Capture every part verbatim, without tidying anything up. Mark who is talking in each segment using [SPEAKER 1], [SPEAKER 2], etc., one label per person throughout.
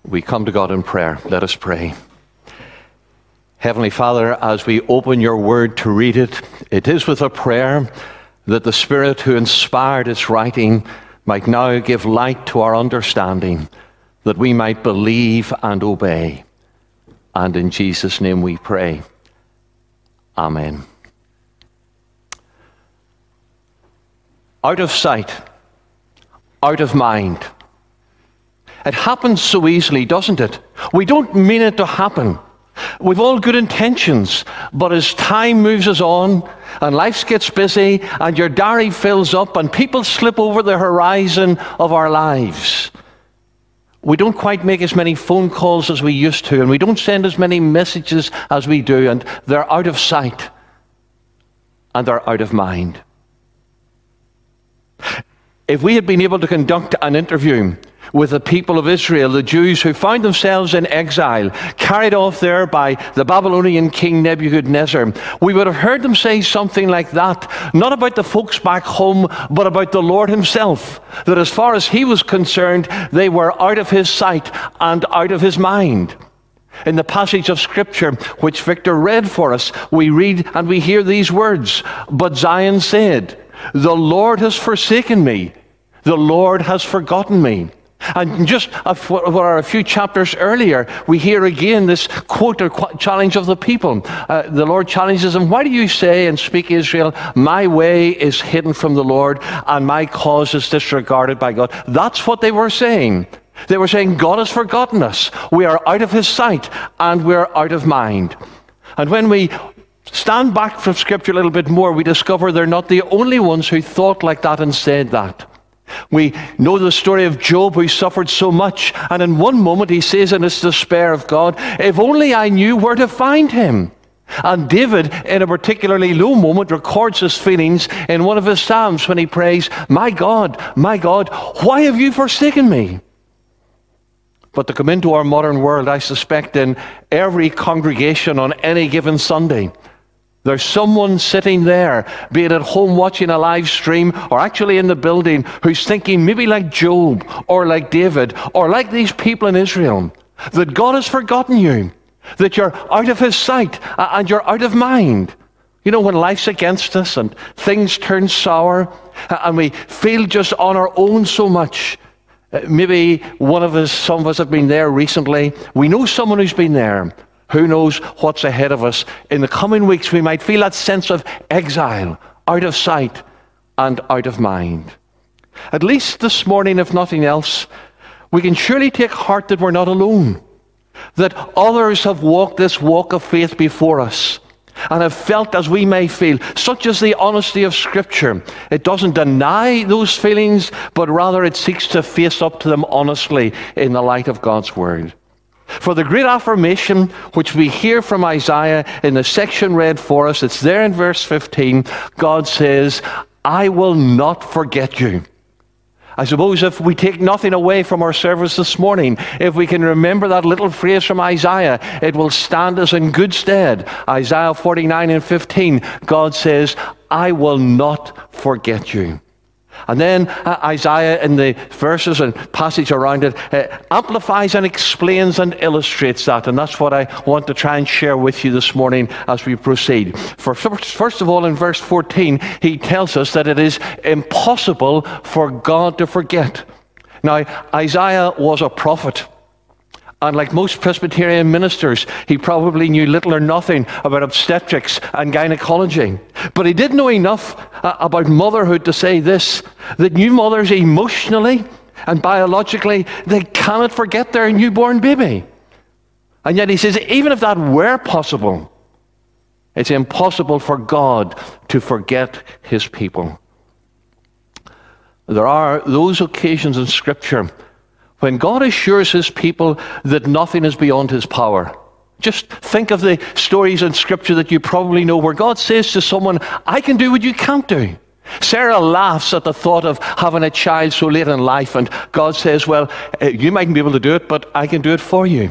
[SPEAKER 1] We come to God in prayer. Let us pray. Heavenly Father, as we open your word to read it, it is with a prayer that the Spirit who inspired its writing might now give light to our understanding, that we might believe and obey. And in Jesus' name we pray. Amen. Out of sight, out of mind. It happens so easily, doesn't it? We don't mean it to happen. We've all good intentions, but as time moves us on and life gets busy and your diary fills up and people slip over the horizon of our lives, we don't quite make as many phone calls as we used to, and we don't send as many messages as we do, and they're out of sight and they're out of mind. If we had been able to conduct an interview with the people of Israel, the Jews who found themselves in exile, carried off there by the Babylonian king Nebuchadnezzar, we would have heard them say something like that, not about the folks back home, but about the Lord himself, that as far as he was concerned, they were out of his sight and out of his mind. In the passage of Scripture which Victor read for us, we read and we hear these words, "But Zion said, the Lord has forsaken me, the Lord has forgotten me." And just a, a few chapters earlier, we hear again this quote or challenge of the people. Uh, the Lord challenges them, "Why do you say and speak, Israel, my way is hidden from the Lord and my cause is disregarded by God?" That's what they were saying. They were saying, God has forgotten us. We are out of his sight and we are out of mind. And when we stand back from Scripture a little bit more, we discover they're not the only ones who thought like that and said that. We know the story of Job, who suffered so much, and in one moment he says in his despair of God, "If only I knew where to find him." And David, in a particularly low moment, records his feelings in one of his psalms when he prays, "My God, my God, why have you forsaken me?" But to come into our modern world, I suspect in every congregation on any given Sunday, there's someone sitting there, be it at home watching a live stream or actually in the building, who's thinking maybe like Job or like David or like these people in Israel, that God has forgotten you, that you're out of his sight and you're out of mind. You know, when life's against us and things turn sour and we feel just on our own so much. Maybe one of us, some of us have been there recently. We know someone who's been there. Who knows what's ahead of us? In the coming weeks, we might feel that sense of exile, out of sight and out of mind. At least this morning, if nothing else, we can surely take heart that we're not alone, that others have walked this walk of faith before us and have felt as we may feel. Such is the honesty of Scripture. It doesn't deny those feelings, but rather it seeks to face up to them honestly in the light of God's Word. For the great affirmation which we hear from Isaiah in the section read for us, it's there in verse fifteen, God says, "I will not forget you." I suppose if we take nothing away from our service this morning, if we can remember that little phrase from Isaiah, it will stand us in good stead. Isaiah forty-nine and fifteen, God says, "I will not forget you." And then uh, Isaiah, in the verses and passage around it, uh, amplifies and explains and illustrates that. And that's what I want to try and share with you this morning as we proceed. For first of all, in verse fourteen, he tells us that it is impossible for God to forget. Now, Isaiah was a prophet. And like most Presbyterian ministers, he probably knew little or nothing about obstetrics and gynecology. But he did know enough uh, about motherhood to say this, that new mothers emotionally and biologically, they cannot forget their newborn baby. And yet he says, even if that were possible, it's impossible for God to forget his people. There are those occasions in Scripture when God assures his people that nothing is beyond his power. Just think of the stories in Scripture that you probably know where God says to someone, "I can do what you can't do." Sarah laughs at the thought of having a child so late in life, and God says, "Well, you mightn't be able to do it, but I can do it for you."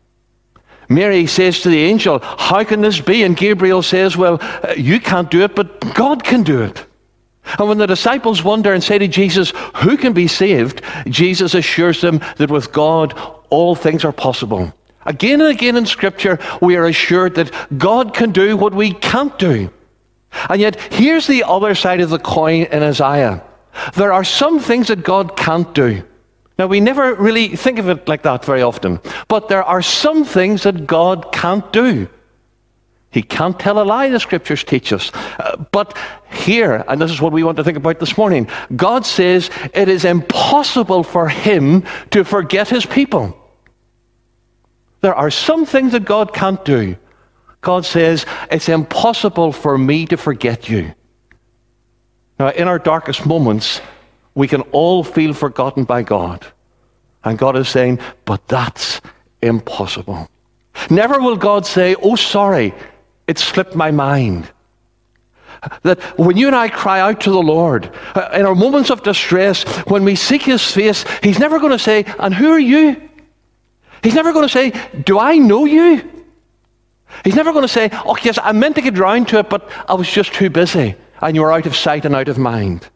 [SPEAKER 1] Mary says to the angel, "How can this be?" And Gabriel says, "Well, you can't do it, but God can do it." And when the disciples wonder and say to Jesus, who can be saved? Jesus assures them that with God, all things are possible. Again and again in Scripture, we are assured that God can do what we can't do. And yet, here's the other side of the coin in Isaiah. There are some things that God can't do. Now, we never really think of it like that very often. But there are some things that God can't do. He can't tell a lie, the Scriptures teach us. Uh, but here, and this is what we want to think about this morning, God says it is impossible for him to forget his people. There are some things that God can't do. God says, it's impossible for me to forget you. Now, in our darkest moments, we can all feel forgotten by God. And God is saying, but that's impossible. Never will God say, oh, sorry, it slipped my mind. That when you and I cry out to the Lord, uh, in our moments of distress, when we seek his face, he's never going to say, and who are you? He's never going to say, do I know you? He's never going to say, oh yes, I meant to get round to it, but I was just too busy, and you were out of sight and out of mind.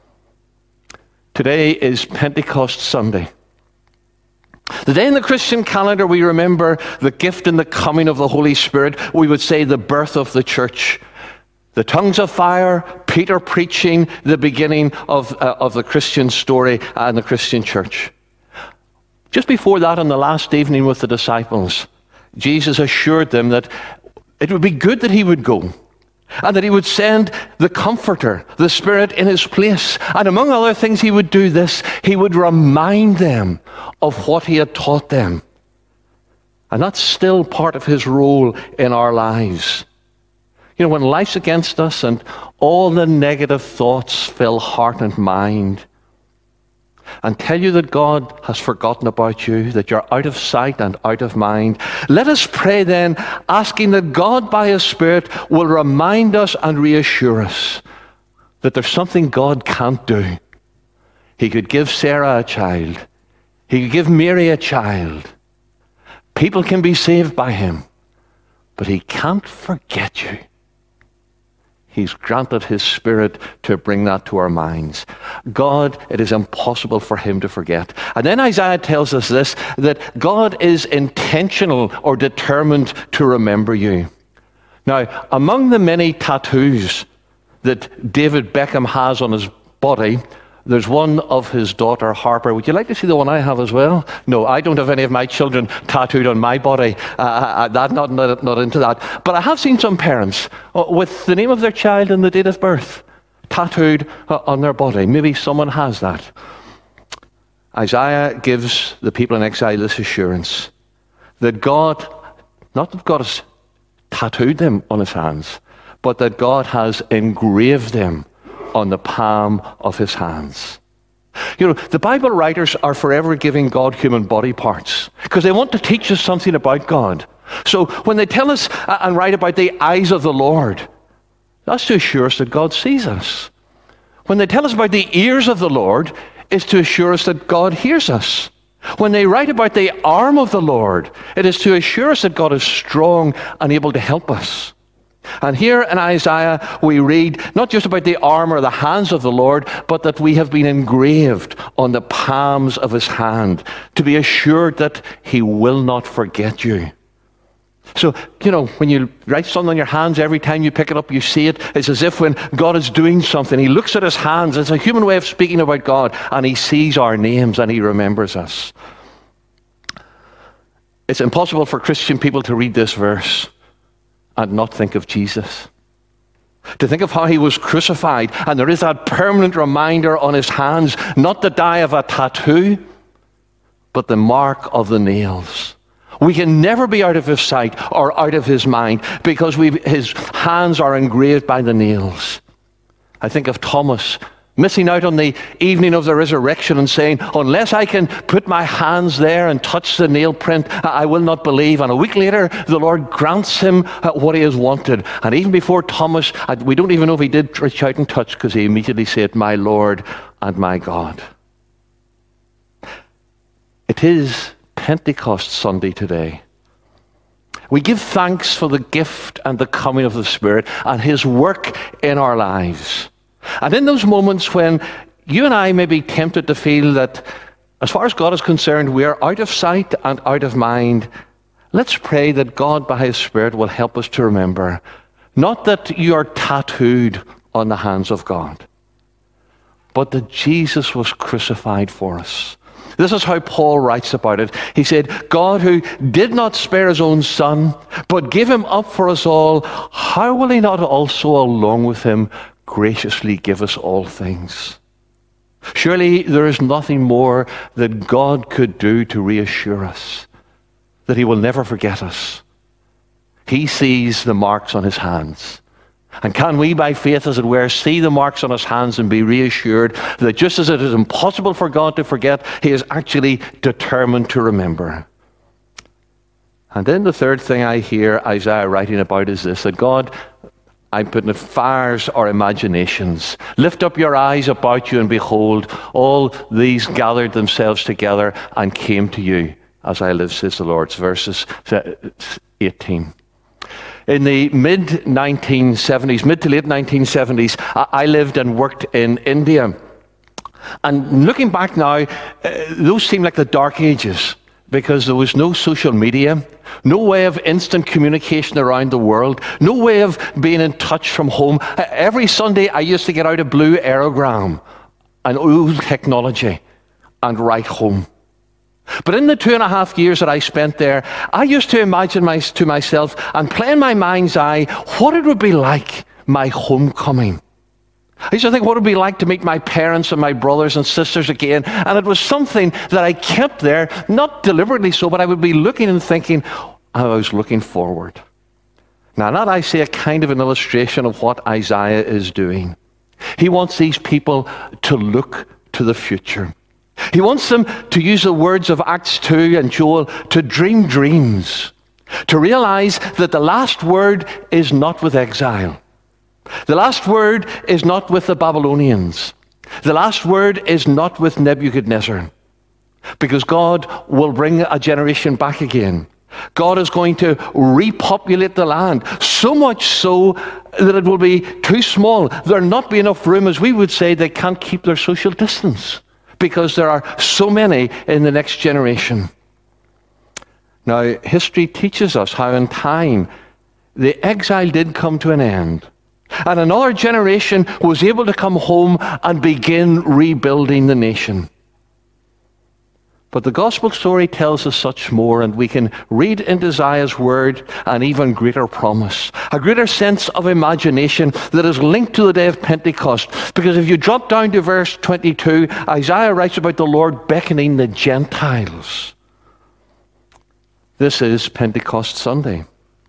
[SPEAKER 1] Today is Pentecost Sunday. The day in the Christian calendar we remember the gift and the coming of the Holy Spirit. We would say the birth of the church. The tongues of fire, Peter preaching, the beginning of, uh, of the Christian story and the Christian church. Just before that, on the last evening with the disciples, Jesus assured them that it would be good that he would go, and that he would send the Comforter, the Spirit, in his place. And among other things, he would do this. He would remind them of what he had taught them. And that's still part of his role in our lives. You know, when life's against us and all the negative thoughts fill heart and mind, and tell you that God has forgotten about you, that you're out of sight and out of mind, let us pray then, asking that God by his Spirit will remind us and reassure us that there's something God can't do. He could give Sarah a child. He could give Mary a child. People can be saved by him, but he can't forget you. He's granted his Spirit to bring that to our minds. God, it is impossible for him to forget. And then Isaiah tells us this, that God is intentional or determined to remember you. Now, among the many tattoos that David Beckham has on his body, there's one of his daughter, Harper. Would you like to see the one I have as well? No, I don't have any of my children tattooed on my body. Uh, I'm not, not, not into that. But I have seen some parents uh, with the name of their child and the date of birth tattooed uh, on their body. Maybe someone has that. Isaiah gives the people in exile this assurance that God, not that God has tattooed them on his hands, but that God has engraved them on the palm of his hands. You know, the Bible writers are forever giving God human body parts because they want to teach us something about God. So when they tell us and write about the eyes of the Lord, that's to assure us that God sees us. When they tell us about the ears of the Lord, it's to assure us that God hears us. When they write about the arm of the Lord, it is to assure us that God is strong and able to help us. And here in Isaiah, we read not just about the arm or the hands of the Lord, but that we have been engraved on the palms of his hand to be assured that he will not forget you. So, you know, when you write something on your hands, every time you pick it up, you see it. It's as if when God is doing something, he looks at his hands. It's a human way of speaking about God, and he sees our names and he remembers us. It's impossible for Christian people to read this verse and not think of Jesus. To think of how he was crucified, and there is that permanent reminder on his hands, not the dye of a tattoo, but the mark of the nails. We can never be out of his sight or out of his mind because we've, his hands are engraved by the nails. I think of Thomas missing out on the evening of the resurrection and saying, unless I can put my hands there and touch the nail print, I will not believe. And a week later, the Lord grants him what he has wanted. And even before Thomas, we don't even know if he did reach out and touch, because he immediately said, my Lord and my God. It is Pentecost Sunday today. We give thanks for the gift and the coming of the Spirit and his work in our lives. And in those moments when you and I may be tempted to feel that, as far as God is concerned, we are out of sight and out of mind, let's pray that God, by His Spirit, will help us to remember, not that you are tattooed on the hands of God, but that Jesus was crucified for us. This is how Paul writes about it. He said, God, who did not spare His own Son, but gave Him up for us all, how will He not also, along with Him, graciously give us all things? Surely there is nothing more that God could do to reassure us that He will never forget us. He sees the marks on His hands. And can we, by faith, as it were, see the marks on His hands and be reassured that just as it is impossible for God to forget, He is actually determined to remember. And then the third thing I hear Isaiah writing about is this, that God, I'm putting it, fires our imaginations. Lift up your eyes about you and behold, all these gathered themselves together and came to you. As I live, says the Lord. Verses eighteen. In the mid nineteen seventies, mid to late nineteen seventies, I lived and worked in India. And looking back now, uh, those seem like the dark ages, because there was no social media, no way of instant communication around the world, no way of being in touch from home. Every Sunday I used to get out a blue aerogram, an old technology, and write home. But in the two and a half years that I spent there, I used to imagine my, to myself and play in my mind's eye what it would be like, my homecoming. I used to think what it would be like to meet my parents and my brothers and sisters again. And it was something that I kept there, not deliberately so, but I would be looking and thinking, I was looking forward. Now, that I say a kind of an illustration of what Isaiah is doing. He wants these people to look to the future. He wants them to use the words of Acts two and Joel to dream dreams, to realize that the last word is not with exile. The last word is not with the Babylonians. The last word is not with Nebuchadnezzar, because God will bring a generation back again. God is going to repopulate the land, so much so that it will be too small. There'll not be enough room, as we would say, they can't keep their social distance, because there are so many in the next generation. Now, history teaches us how in time the exile did come to an end, and another generation was able to come home and begin rebuilding the nation. But the gospel story tells us such more, and we can read into Isaiah's word an even greater promise, a greater sense of imagination that is linked to the day of Pentecost. Because if you drop down to verse twenty-two, Isaiah writes about the Lord beckoning the Gentiles. This is Pentecost Sunday.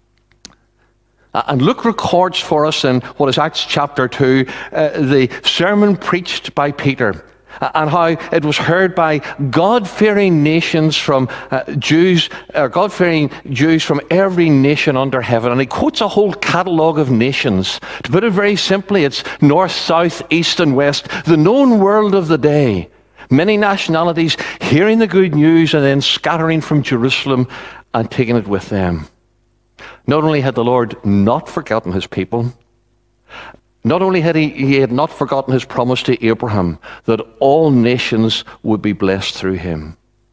[SPEAKER 1] And Luke records for us in what is Acts chapter two, uh, the sermon preached by Peter, and how it was heard by God-fearing nations from uh, Jews, or God-fearing Jews from every nation under heaven. And he quotes a whole catalogue of nations. To put it very simply, it's north, south, east, and west, the known world of the day. Many nationalities hearing the good news and then scattering from Jerusalem and taking it with them. Not only had the Lord not forgotten his people, Not only had he, he had not forgotten his promise to Abraham that all nations would be blessed through him.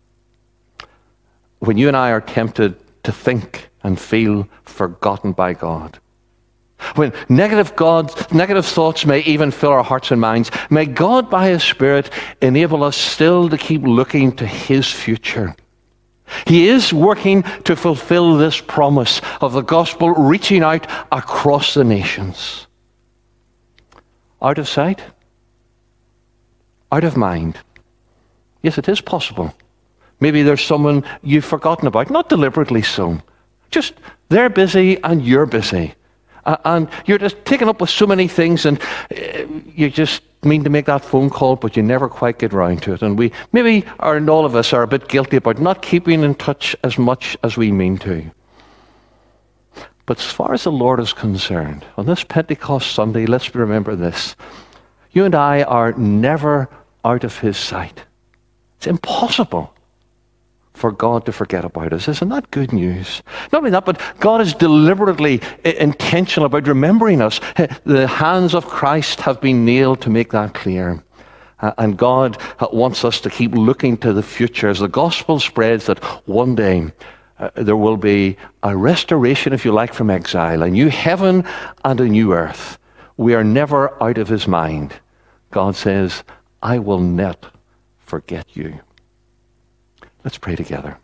[SPEAKER 1] When you and I are tempted to think and feel forgotten by God, when negative God, negative thoughts may even fill our hearts and minds, may God by his Spirit enable us still to keep looking to his future. He is working to fulfill this promise of the gospel reaching out across the nations. Out of sight? Out of mind? Yes, it is possible. Maybe there's someone you've forgotten about, not deliberately so. Just they're busy and you're busy. Uh, and you're just taken up with so many things, and uh, you just mean to make that phone call, but you never quite get round to it. And we maybe, or and all of us, are a bit guilty about not keeping in touch as much as we mean to. But as far as the Lord is concerned, on this Pentecost Sunday, let's remember this. You and I are never out of his sight. It's impossible for God to forget about us. Isn't that good news? Not only that, but God is deliberately intentional about remembering us. The hands of Christ have been nailed to make that clear. Uh, and God uh, wants us to keep looking to the future as the gospel spreads, that one day uh, there will be a restoration, if you like, from exile, a new heaven and a new earth. We are never out of his mind. God says, I will not forget you. Let's pray together.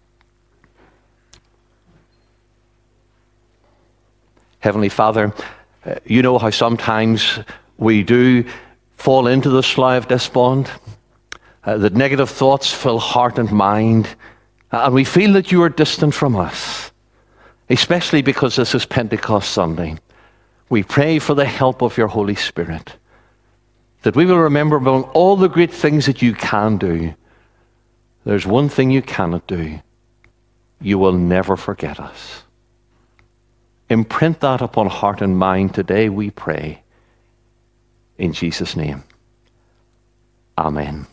[SPEAKER 1] Heavenly Father, uh, you know how sometimes we do fall into the slough of despond, uh, that negative thoughts fill heart and mind, uh, and we feel that you are distant from us, especially because this is Pentecost Sunday. We pray for the help of your Holy Spirit, that we will remember among all the great things that you can do, there's one thing you cannot do. You will never forget us. Imprint that upon heart and mind today, we pray. In Jesus' name, amen.